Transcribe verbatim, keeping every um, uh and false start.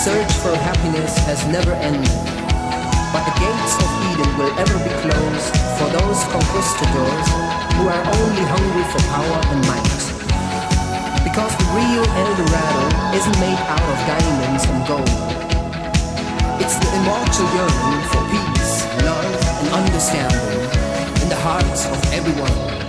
search for happiness has never ended, but the gates of Eden will ever be closed for those conquistadors who are only hungry for power and might. Because the real El Dorado isn't made out of diamonds and gold. It's the immortal yearning for peace, love, and understanding in the hearts of everyone.